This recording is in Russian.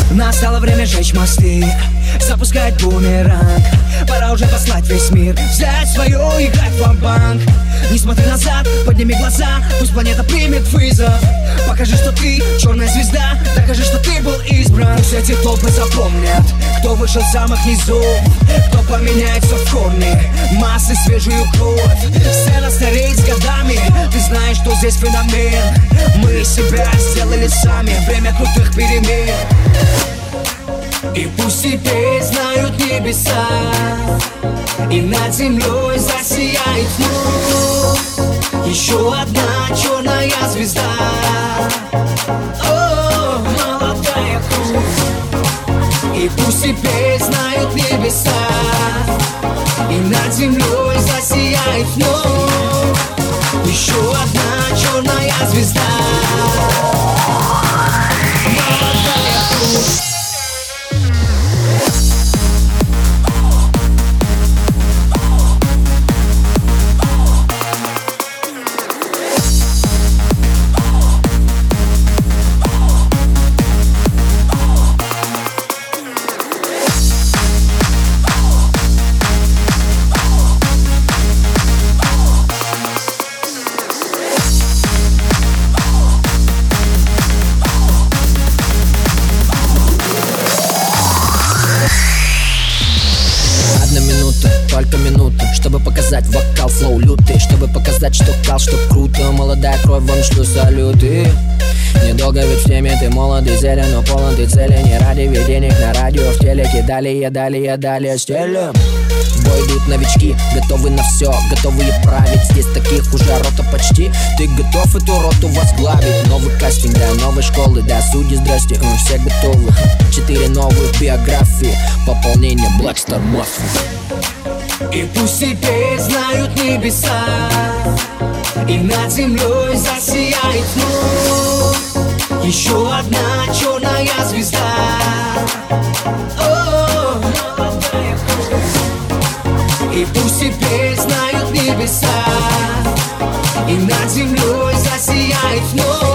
Настало время жечь мосты, запускать бумеранг. Пора уже послать весь мир, взять свое, играть в ва-банк. Не смотри назад, подними глаза, пусть планета примет вызов. Покажи, что ты черная звезда, докажи, что ты был избран. Пусть эти толпы запомнят, кто вышел с самых низов, кто поменяется в корне, массы свежую кровь. Сцена стареет с годами, ты знаешь, что здесь феномен. Мы себя сделали сами, время крутых перемен. И пусть теперь знают небеса, и над землей засияет вновь еще одна черная звезда. О, молодая кровь. И пусть теперь знают небеса, и над землей засияет вновь еще одна черная звезда. Молодая кровь. Только минута, чтобы показать вокал, флоу лютый, чтобы показать, что кал, что круто. Молодая кровь, вам шлю салюты. Недолго ведь в теме, ты молодый, зелен, но полон ты цели. Не ради ведь денег на радио, в телеке. Далее стелем. В бой идут новички, готовы на все, готовые править. Здесь таких уже рота почти. Ты готов эту роту возглавить? Новый кастинг, да, новой школы, да, судьи, здрасте, все готовы. 4 новых биографии, пополнение Black Star Mafia. И пусть теперь знают небеса, и над землей засияет вновь еще одна черная звезда. О, молодая кровь. И пусть теперь знают небеса, и над землей засияет вновь